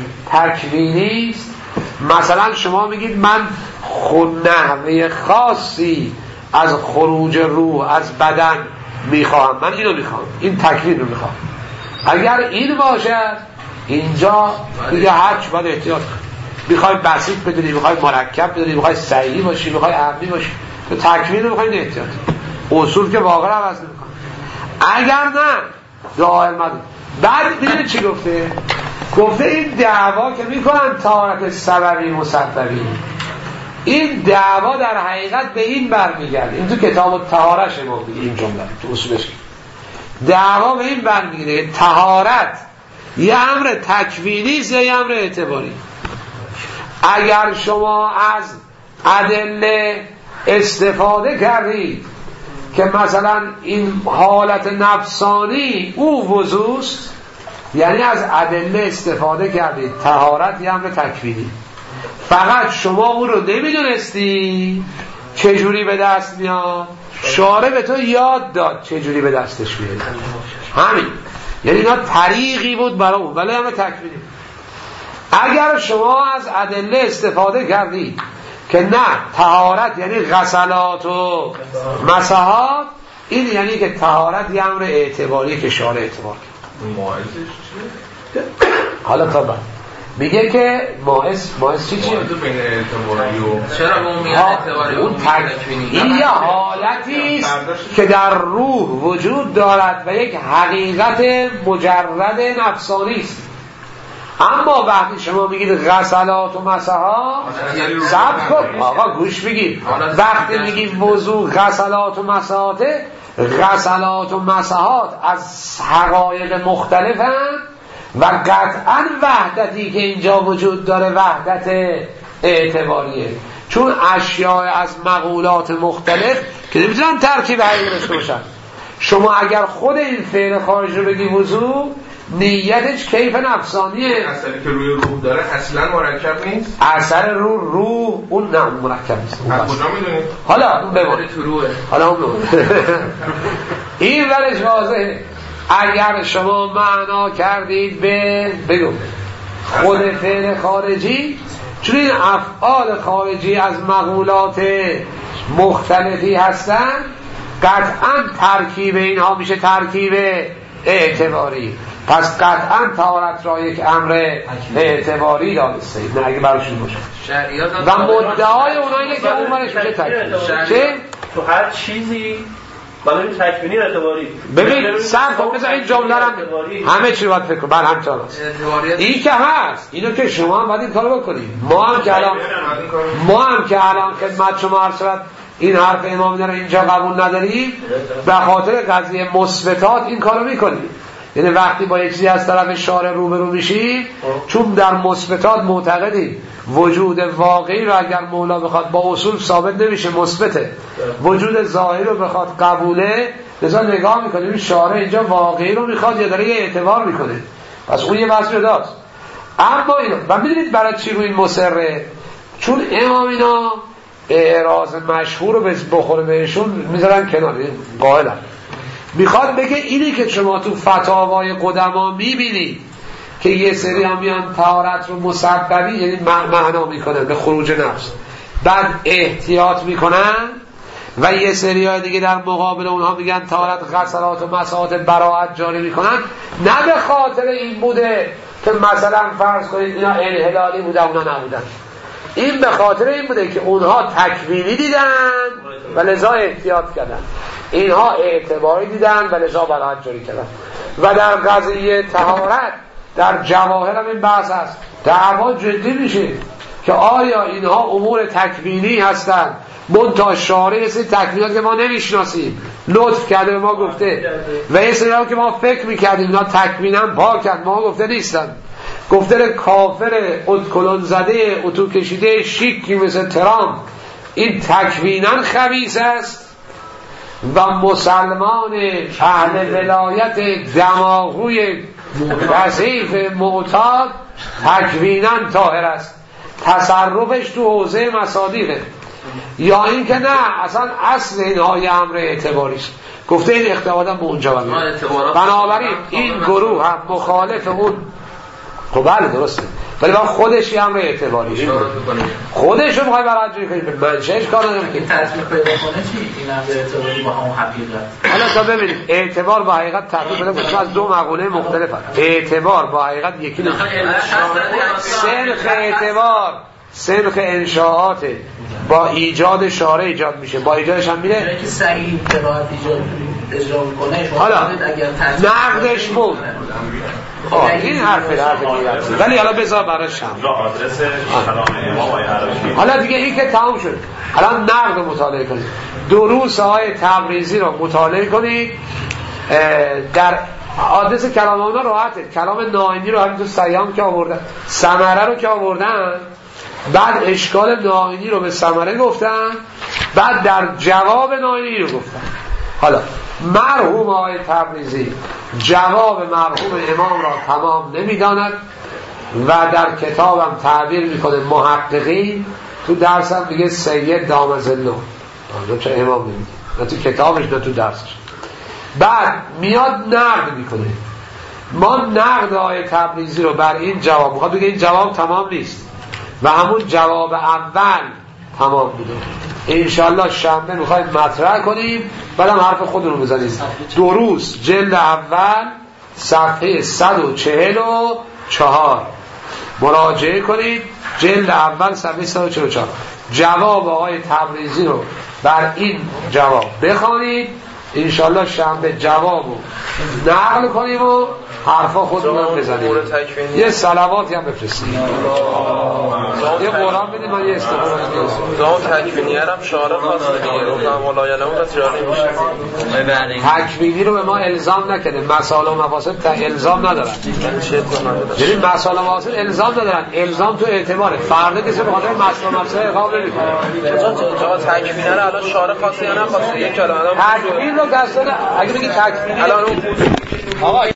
تکوینی است، مثلا شما میگید من خود نحوه خاصی از خروج روح از بدن میخواهم، من اینو میخوام، این تکوین رو میخوام. اگر این باشد اینجا دیگه هرچی باید احتیاط کنی، میخوای بسیط بدونی، میخوای مرکب بدونی، میخوای سعیدی باشی، میخوای عمدی باشی، تو تکوین رو میخوای احتیاط. اصول که واقعا عوض نمیکنه. اگر نه دائر مدار. بعد ببین چی گفته؟ گفته این دعوا که میکنن طهارت سببی مسببی، این دعوا در حقیقت به این برمیگرده. این تو کتاب طهارت ما میگه این جمله تو اصولش، دعوا به این برمیگرده طهارت یه امر تکوینی است یا یه امر اعتباری. اگر شما از ادله استفاده کردید که مثلا این حالت نفسانی او وضوست، یعنی از ادله استفاده کردید، طهارت یه امر تکوینی، فقط شما او رو نمیدونستی چجوری به دست میاد، شارع به تو یاد داد چجوری به دستش میاد، همین. یعنی اینا طریقی بود برای اون، ولی امر تکوینی. اگر شما از ادله استفاده کردید که نه طهارت یعنی غسلات و مسحات، این یعنی که طهارت یه امر اعتباری که شارع اعتبار کرد. حالا تا بعد میگه که ماعز ماعز چی چیه؟ چرا به اون میاد اعتباری؟ اون تکوینی. این یه حالتی است که در روح وجود دارد و یک حقیقت مجرد نفسانی است. اما وقتی شما میگید غسلات و مسحات، صبر کن آقا گوش بگید، وقتی میگید وضو غسلات و مسحات، غسلات و مسحات از حقایق مختلفن و قطعا وحدتی که اینجا وجود داره وحدت اعتباریه، چون اشیاء از مقولات مختلف که نمیتونن ترکیب حقیقی داشته باشن. شما اگر خود این فعل خارج رو بگی وضو، نیتش کیف نفسانیه، اثری که روی روح داره اصلا مرکب نیست، اثر رو روح اون نه مرکب نیست. از کجا میدونید؟ حالا اون بمونه تو روحه، حالا اون بمونه. این ورش واضحه. اگر شما معنا کردید به بگو خود فعل خارجی، چون این افعال خارجی از مقولات مختلفی هستن، قطعا ترکیب اینها میشه ترکیب اعتباری، پس قطعا طهارت را یک امر اعتباری دانسته نه اگه براشون باشه. و مدعای اونها اینه که اون منش میشه تکوینی. چه؟ تو هر چیزی برای تکوینی اعتباری. ببین سر کن بذار این جمله رو همه چی باید فکر کن، بله همچنان هست. این که هست، اینو که شما هم باید این کارو بکنید. ما هم که الان ما هم که الان خدمت شما عرض شد این حرف امام رو اینجا قبول نداریم، به خاطر قضیه مثبتات این کارو میکنیم. یعنی وقتی با یک چیزی از طرف شارع روبرو میشیم، چون در مثبتات معتقدیم وجود واقعی رو اگر مولا بخواد با اصول ثابت نمیشه، مثبته. وجود ظاهری رو بخواد قبوله، لذا نگاه میکنیم شارع اینجا واقعی رو میخواد یا داره یه اعتبار میکنه، پس اون یه بحث جداست. اما اینو و میدونید برای چی رو این مصره؟ چون امام اینا اعراض مشهور رو بخوره بهشون میذارن کنار، قائلن. میخواد بگه اینی که شما تو فتاوای قدما میبینید که یه سری هم میان طهارت رو مسببی، یعنی معنا میکنن به خروج نفس، بعد احتیاط میکنن، و یه سری های دیگه در مقابل اونها میگن طهارت غسلات و مساحات براءت جاری میکنن، نه به خاطر این بوده که مثلا فرض کنید اینا انحلالی بودن اونا نبودن، این به خاطر این بوده که اونها تکوینی دیدن و لذا احتیاط کردن، اینها اعتباری دیدن و لذا براءت جاری کردن. و در قضیه طهارت در جواهر هم این بحث هست، دعوا جدی میشه که آیا اینها امور تکوینی هستند منتها شارع سری تکوینات که ما نمیشناسیم لطف کرده به ما گفته، و یه سری که ما فکر میکردیم اینا تکوینا پاکن، ما گفته نیستن، گفته کافر ادکلون زده اتو کشیده شیکی مثل ترامپ این تکوینا خبیث است و مسلمان اهل ولایت دماغوی کثیف معتاد تکوینا طاهر است، تصرفش تو حوزه مصادیقه. یا این که نه اصلا اصل اینها یه امر اعتباری است، گفته این اختبارات به اونجا بگید. بنابراین این گروه هم مخالف اون، خب بله درسته، ولی با خودش یه امر اعتباری خودش رو میخوای برای کنید به منشهش کار ندارم که تطبیق پیدا کنه چی این امر اعتباری با همون حقیقت. حالا تا ببینید اعتبار با حقیقت تطبیق پیدا کنه، از دو مقوله مختلف هست. اعتبار با حقیقت یکی نیست. سنخ اعتبار سنخ انشاءات با ایجاد شارع ایجاد میشه، با ایجادش هم میره که صحیح قرائت ایجاد اجرا کنه. حالا نقدش بود این حرفه حرف دیگه، ولی حالا بذار براش هم آدرس کلام امام عربی. حالا دیگه این که تمام شد، الان نقد رو مطالعه کنید، دروس های تبریزی رو مطالعه کنید. در آدرس کلام اونا راحته، کلام نائینی رو همین تو سیام که آوردن، ثمره رو که آوردن، بعد اشکال نائینی رو به ثمره گفتن، بعد در جواب نائینی رو گفتن. حالا مرحوم آقای تبریزی جواب مرحوم امام را تمام نمیداند و در کتابم تعبیر میکنه محققین، تو درسم میگه سید دامزلو، چه امام نمیگه، نه تو کتابش نه تو درسش. بعد میاد نقد میکنه. ما نقد آقای تبریزی رو بر این جواب میخواد بگه این جواب تمام نیست و همون جواب اول تمام بوده. انشالله شنبه میخوایم مطرح کنیم، بعدم حرف خودمون رو بزنیم. دروس جلد اول صفحه صد و چهل و چهار مراجعه کنید، جلد اول صفحه صد و چهل و چهار جواب آقای تبریزی رو بر این جواب بخوانید. انشالله شنبه جواب رو نقل کنیم و حرفا خودمون هم بزنیم. یه صلواتی هم بفرستیم، یه قرآن بدیم و یه استفاده کنیم. زمان تکوینیه هم شعار خواست دیگه رو هم ولایانه اون بس جاری میشه. تکوینی رو به ما الزام نکنه، مسائل و مفاسد الزام ندارن، یعنی مسائل و مفاسد الزام ندارن، الزام تو اعتباره. فردا کسی به خاطر مسائل و مفاسد اقام نمیکنه. جا تکوینیه رو الان شعار خواسته یا نخواسته یک کلمه تکوین رو دست اگه بگی تکوینی الان اون آقا